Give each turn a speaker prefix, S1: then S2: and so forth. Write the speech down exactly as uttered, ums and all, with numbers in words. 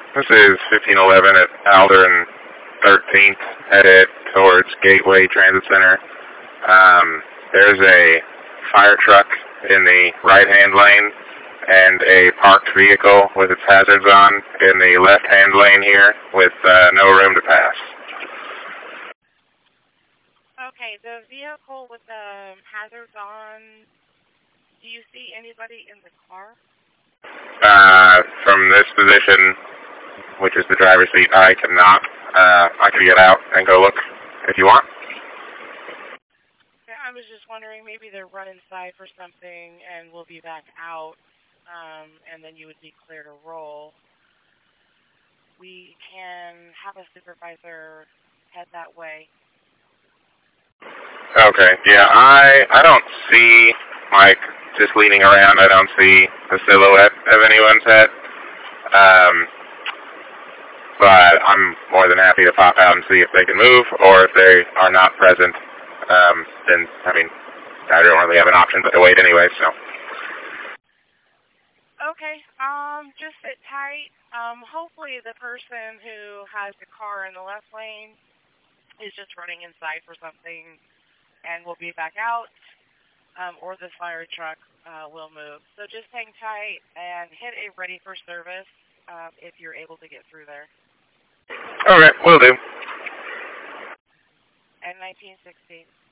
S1: This is fifteen eleven at Alder and thirteenth, headed towards Gateway Transit Center. Um, there's a fire truck in the right-hand lane and a parked vehicle with its hazards on in the left-hand lane here with uh, no room to pass.
S2: Okay, the vehicle with the hazards on, do you see anybody in the car?
S1: Uh, from this position, which is the driver's seat, I cannot. Uh, I could get out and go look if you want.
S2: Yeah, I was just wondering, maybe they're run inside for something and we'll be back out, um, and then you would be clear to roll. We can have a supervisor head that way.
S1: Okay, yeah, I I don't see, like, just leaning around, I don't see the silhouette of anyone's head. Um, but I'm more than happy to pop out and see if they can move, or if they are not present, um, then, I mean, I don't really have an option but to wait anyway, so.
S2: Okay, um, just sit tight. Um, hopefully the person who has the car in the left lane is just running inside for something and will be back out, um, or the fire truck uh, will move. So just hang tight and hit a ready for service um, if you're able to get through there.
S1: Okay, will do.
S2: And nineteen sixty.